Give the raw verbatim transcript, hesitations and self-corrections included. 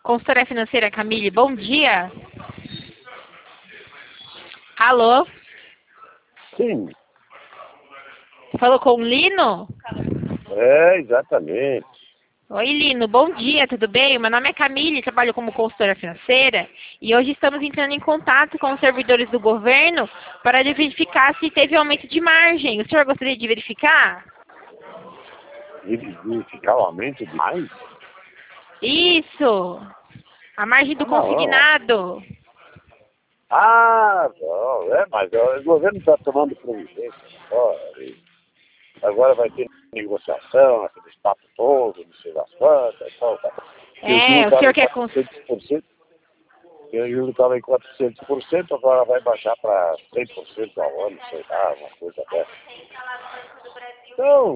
Consultora financeira Camille, bom dia. Alô? Sim, Falou com o Lino? é, exatamente. Oi, Lino, bom dia, tudo bem? Meu nome é Camille, trabalho como consultora financeira e hoje estamos entrando em contato com os servidores do governo para verificar se teve aumento de margem. O senhor gostaria de verificar? E verificar o aumento demais? Isso! A margem do Ah, não. consignado. Ah, não, é, mas ó, o governo está tomando providência agora. E agora vai ter negociação, aqueles papos todos, não sei das quantas, tal, tal. E o juro É, o estava senhor em quer cons... quatrocentos por cento, e o juro estava em quatrocentos por cento, agora vai baixar para cem por cento ao ano, sei lá, uma coisa dessa. Então,